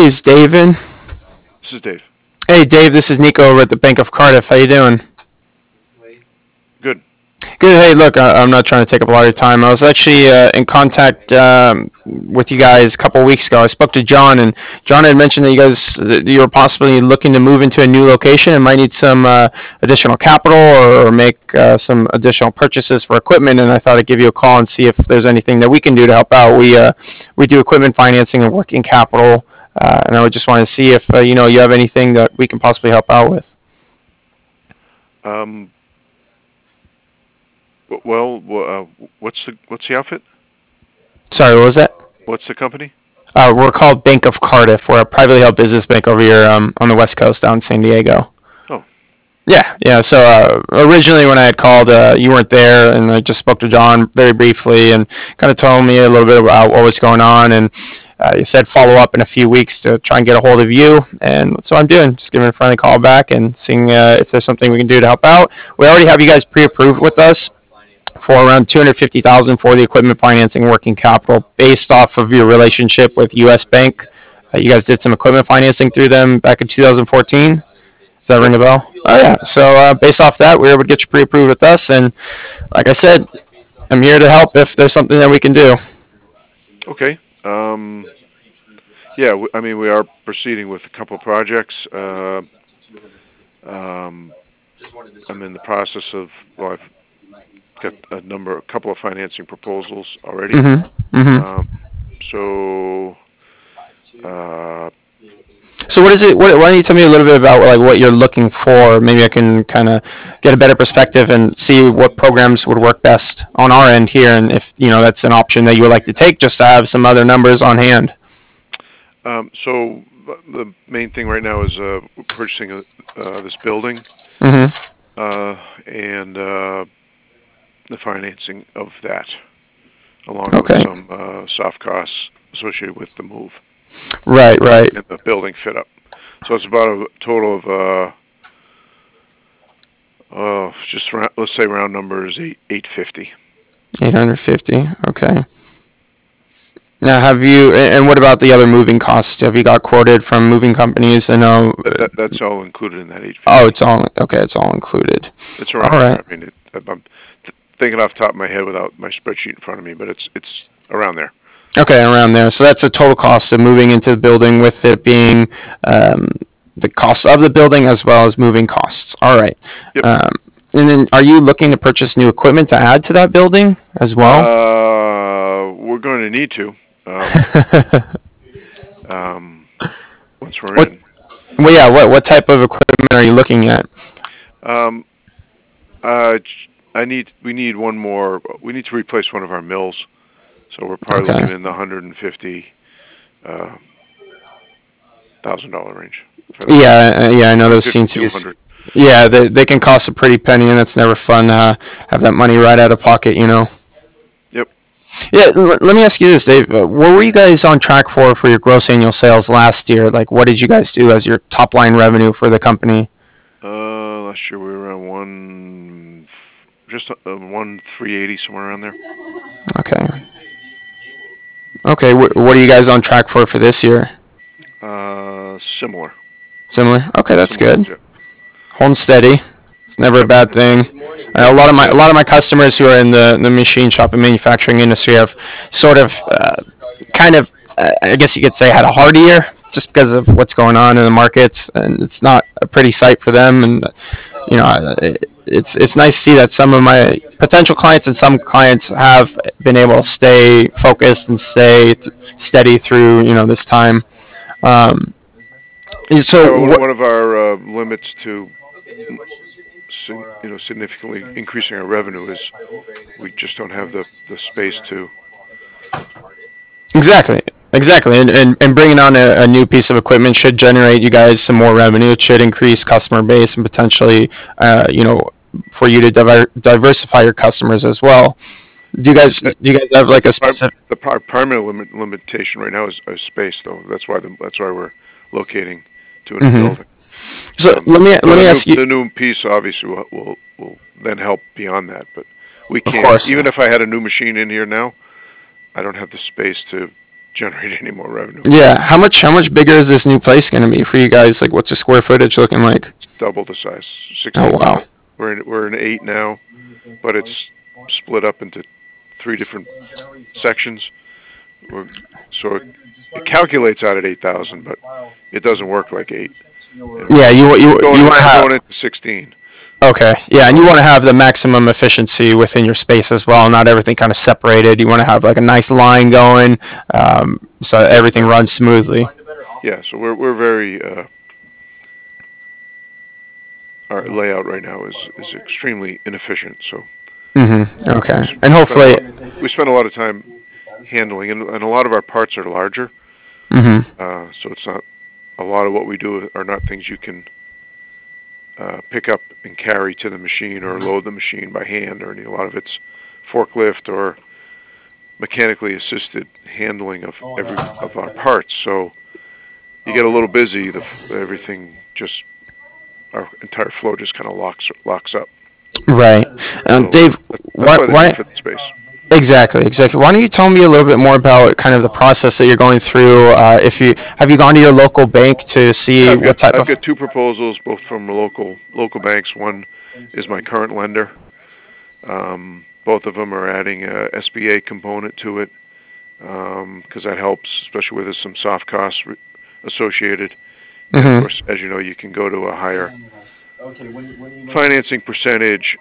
Hey, is Dave in? This is Dave. Hey, Dave, this is Nico over at the Bank of Cardiff. How you doing? Good. Good. Hey, look, I'm not trying to take up a lot of your time. I was actually in contact with you guys a couple of weeks ago. I spoke to John, and John had mentioned that you were possibly looking to move into a new location and might need some additional capital or make some additional purchases for equipment. And I thought I'd give you a call and see if there's anything that we can do to help out. We do equipment financing and working capital, and I would just want to see if you have anything that we can possibly help out with. Um, well, what's the outfit? Sorry, what was that? What's the company? We're called Bank of Cardiff. We're a privately held business bank over here on the West Coast, down in San Diego. Oh, Yeah, yeah. So originally, when I had called, you weren't there, and I just spoke to John very briefly and kind of told me a little bit about what was going on. And you said follow up in a few weeks to try and get a hold of you, and that's what I'm doing. Just giving a friendly call back and seeing if there's something we can do to help out. We already have you guys pre-approved with us for around 250,000 for the equipment financing working capital based off of your relationship with US Bank. You guys did some equipment financing through them back in 2014. Does that ring yep. a bell? Oh yeah. So based off that, we were able to get you pre-approved with us, and like I said, I'm here to help if there's something that we can do. Okay. Yeah, I mean, we are proceeding with a couple of projects. Um, I'm in the process of, well, I've got a couple of financing proposals already. Mm-hmm. Mm-hmm. Um, so, uh, So what is it? Why don't you tell me a little bit about like what you're looking for? Maybe I can kind of get a better perspective and see what programs would work best on our end here, and if that's an option that you would like to take, just to have some other numbers on hand. so the main thing right now is purchasing this building Mm-hmm. and the financing of that, along with Okay. some soft costs associated with the move Right. Right. and the building fit up. So it's about a total of just let's say round numbers 850. 850. Okay. Now, have you? And what about the other moving costs? Have you got quoted from moving companies? I know. That's all included in that Oh, 850. it's all okay. It's all included. It's All around there. right. I mean, I'm thinking off the top of my head without my spreadsheet in front of me, but it's around there. Okay, around there. So that's the total cost of moving into the building, with it being um, the cost of the building as well as moving costs. All right. Yep. Um, and then, are you looking to purchase new equipment to add to that building as well? We're going to need to um, once we're What? in. Well, yeah. What type of equipment are you looking at? Um, uh, we need one more. We need to replace one of our mills, so we're probably Okay. looking in the $150,000 range for that. Yeah, yeah. I know those 150, seem to be. 200. Yeah, they can cost a pretty penny, and it's never fun to have that money right out of pocket. Yep. Yeah, let me ask you this, Dave. What were you guys on track for your gross annual sales last year? Like, what did you guys do as your top line revenue for the company? Last year we were around just 1,380 somewhere around there. Okay. Okay, what are you guys on track for this year? Similar. Similar. Okay, that's Similar. good. Yep. Holding steady. It's never a Yep. bad thing. Yep. A lot of my customers who are in the machine shop and manufacturing industry have sort of kind of I guess you could say had a hard year just because of what's going on in the markets, and it's not a pretty sight for them. And it's nice to see that some of my potential clients and some clients have been able to stay focused and stay steady through this time. Um, Yeah. so what? One of our limits to significantly increasing our revenue is we just don't have the space to. Exactly. Exactly. And bringing on a new piece of equipment should generate you guys some more revenue. It should increase customer base and potentially, for you to diversify your customers as well. Do you guys have like a specific? The primary limitation right now is space, though. That's why we're locating to a new Hmm. building. So let So me ask you. the new piece obviously will then help beyond that. But we Of can't. course. Even if I had a new machine in here now, I don't have the space to. generate any more revenue. Yeah. How much bigger is this new place going to be for you guys? Like, what's the square footage looking like? It's double the size, Oh 16,000. wow. We're in 8 now, but it's split up into 3 different sections. We're, so it calculates out at 8,000, but it doesn't work like 8. Yeah. You want to We're have. going into 16. Okay. Yeah, and you So want to have the maximum efficiency within your space as well, not everything kind of separated. You want to have like a nice line going, so yeah, everything runs smoothly. yeah. So we're very our layout right now is extremely inefficient. So Okay. we And spend a hopefully. lot we spend a lot of time handling, and a lot of our parts are larger. Hmm. So it's not a lot of what we do are not things you can pick up and carry to the machine or load the machine by hand or any. A lot of it's forklift or mechanically assisted handling of every of our parts. So you get a little busy, everything just our entire flow just kind of locks up. Right. So Dave, that's why, why the need why, for the space. exactly. Why don't you tell me a little bit more about kind of the process that you're going through? If you have you gone to your local bank to Yeah, see what type I've of? got 2 proposals, both from local banks. One is my current lender. Both of them are adding a SBA component to it because that helps, especially where there's some soft costs associated. And of Hmm. course, as you know, you can go to a higher financing percentage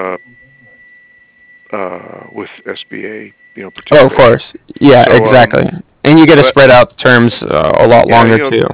with SBA, Oh, of participation. course. Yeah, So, exactly. And you get to so spread out the terms a lot yeah, longer too.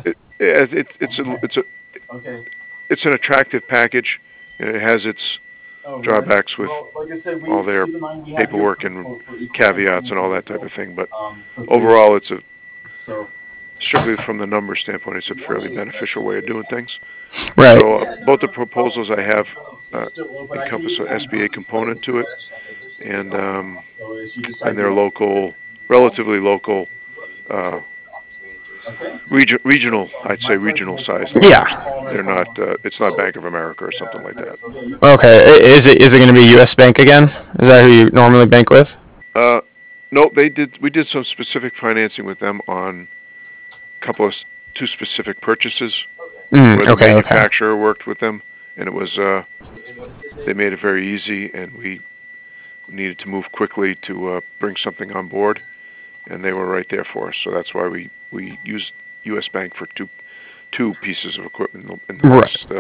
it's an attractive package, and it has its drawbacks with all their paperwork and caveats and all that type of thing. But overall, it's a strictly from the number standpoint, it's a fairly beneficial way of doing things. Right. So both the proposals I have uh, encompass an SBA component to it, and they're local, relatively local, uh, regional. I'd say regional size lenders. Yeah. They're not. It's not Bank of America or something like that. Okay. Is it going to be U.S. Bank again? Is that who you normally bank with? Uh, no, they did. We did some specific financing with them on a couple of 2 specific purchases where the Okay. Okay. manufacturer worked with them, and it was they made it very easy, and we needed to move quickly to bring something on board, and they were right there for us. So that's why we used U.S. Bank for two pieces of equipment in the Right. last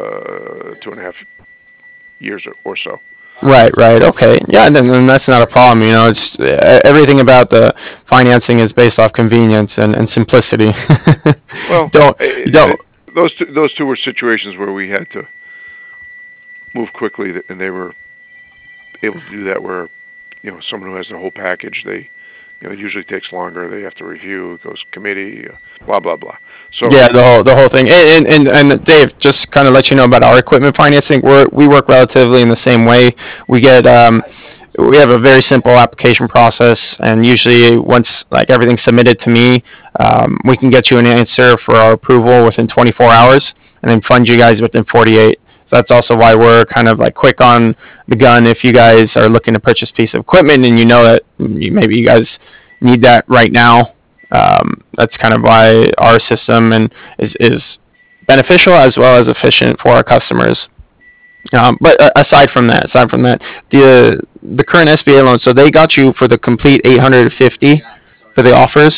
2.5 years or so. Right. Right. Okay. Yeah. Then that's not a problem. It's everything about the financing is based off convenience and simplicity. Well, don't eh, you don't. those two were situations where we had to move quickly, and they were able to do that. Where someone who has the whole package, it usually takes longer. They have to review. It goes committee, blah blah blah. So Yeah, the whole thing. And Dave, just kind of let you know about our equipment financing. We work relatively in the same way. We get we have a very simple application process, and usually once like everything's submitted to me, we can get you an answer for our approval within 24 hours, and then fund you guys within 48. So that's also why we're kind of like quick on the gun if you guys are looking to purchase a piece of equipment and you know that maybe you guys need that right now. That's kind of why our system is beneficial as well as efficient for our customers. But aside from that, the current SBA loan, so they got you for the complete 850 for the offers.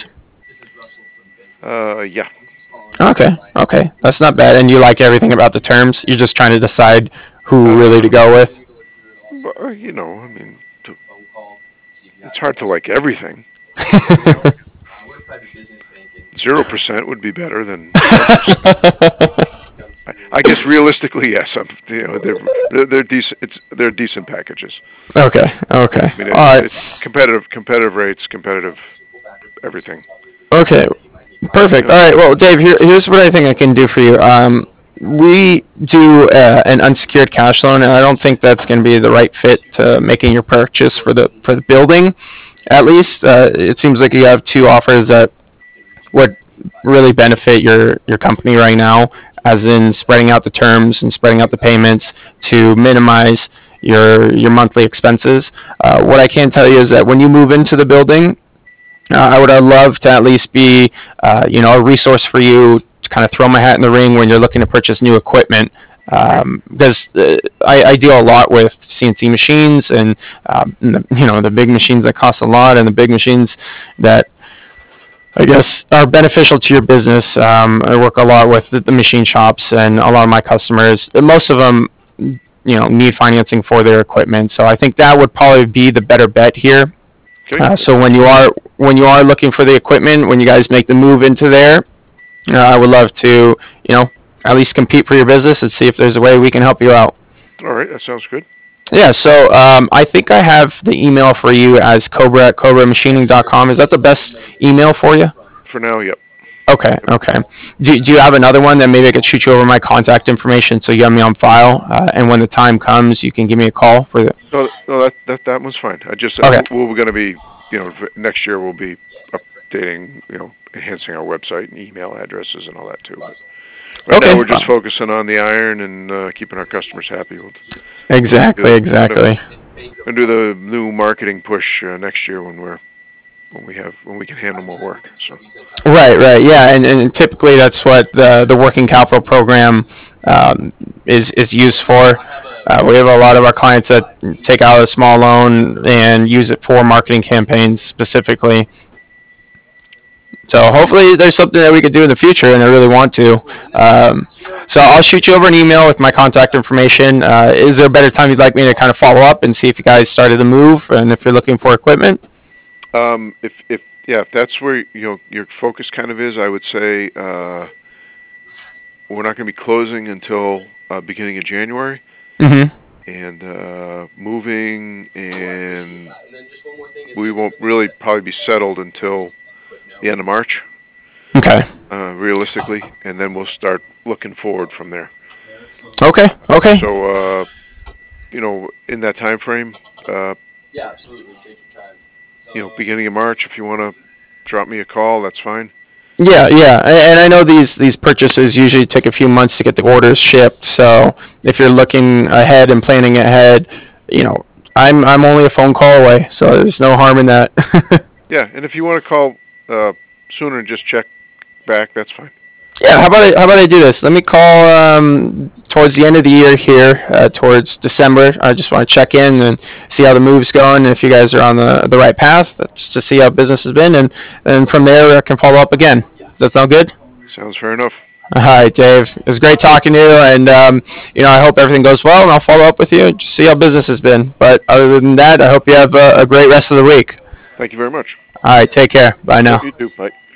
yeah. Okay, that's not bad. And you like everything about the terms. You're just trying to decide who really to Uh, go with. but, I mean, it's hard to like everything. You know, 0% would be better than 1%. I guess realistically, yes. They're decent. They're decent packages. Okay. I mean, All it's right. competitive rates, competitive everything. Okay. Perfect. Yeah. All right. Well, Dave, here's what I think I can do for you. We do an unsecured cash loan, and I don't think that's going to be the right fit to making your purchase for the building. At least, it seems like you have two offers that would really benefit your company right now, as in spreading out the terms and spreading out the payments to minimize your monthly expenses. What I can tell you is that when you move into the building, I would love to at least be, a resource for you to kind of throw my hat in the ring when you're looking to purchase new equipment. Because I deal a lot with CNC machines and the big machines that cost a lot and the big machines that I guess are beneficial to your business. I work a lot with the machine shops and a lot of my customers. Most of them, need financing for their equipment. So I think that would probably be the better bet here. Okay. So when you are looking for the equipment, when you guys make the move into there, I would love to, at least compete for your business and see if there's a way we can help you out. All right, that sounds good. Yeah, so I think I have the email for you as cobra@cobramachining.com. Is that the best email for you? For now, yep. Okay, okay. Do you have another one that maybe I could shoot you over my contact information so you have me on file, and when the time comes, you can give me a call for the. No, that one's fine. I just Okay. we're going to be, next year we'll be updating, enhancing our website and email addresses and all that too. But right Okay. now we're just focusing on the iron and keeping our customers happy. Exactly, exactly. And do the new marketing push next year when we can handle more work. So Right, right, yeah, and typically that's what the working capital program is used for. We have a lot of our clients that take out a small loan and use it for marketing campaigns specifically. So hopefully there's something that we could do in the future, and I really want to. So I'll shoot you over an email with my contact information. Is there a better time you'd like me to kind of follow up and see if you guys started the move and if you're looking for equipment? If that's where your focus kind of is, I would say we're not going to be closing until beginning of January, Mm-hmm. and moving, and we won't really probably be settled until the end of March, Okay. realistically, and then we'll start looking forward from there. Okay. Okay. So, in that time frame, beginning of March, if you want to drop me a call, that's fine. Yeah, yeah, and I know these purchases usually take a few months to get the orders shipped. So if you're looking ahead and planning ahead, you know, I'm only a phone call away, so there's no harm in that. Yeah, and if you want to call sooner and just check back, that's fine. Yeah, how about I do this? Let me call towards the end of the year here, towards December. I just want to check in and see how the move's going, and if you guys are on the right path, just to see how business has been, and from there I can follow up again. Does that sound good? Sounds fair enough. All right, Dave. It was great talking to you, and I hope everything goes well, and I'll follow up with you and just see how business has been. But other than that, I hope you have a great rest of the week. Thank you very much. All right, take care. Bye now. You too. Bye.